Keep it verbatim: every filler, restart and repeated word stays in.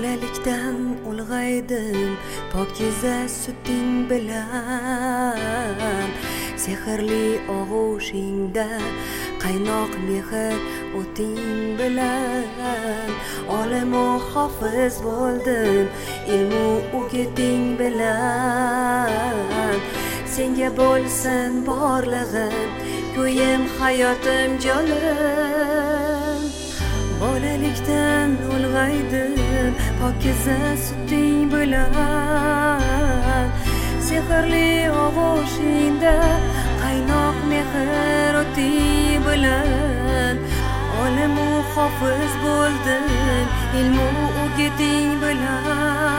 Bolalikdan ulg'aydim pokiza suting bilan, sehrli og'ushingda qaynoq mehr o'ting bilan. Olimu hofiz bo'ldim ilmu o'giting bilan. Senga bo'lsin borlig'im, ko'yim hayotim jonim. Bolalikdan ulg'aydim pokiza suting bilan, sehrli og'ushingda qaynoq mehr o'ting bilan. Olimu hofiz bo'ldim ilmu o'giting bilan.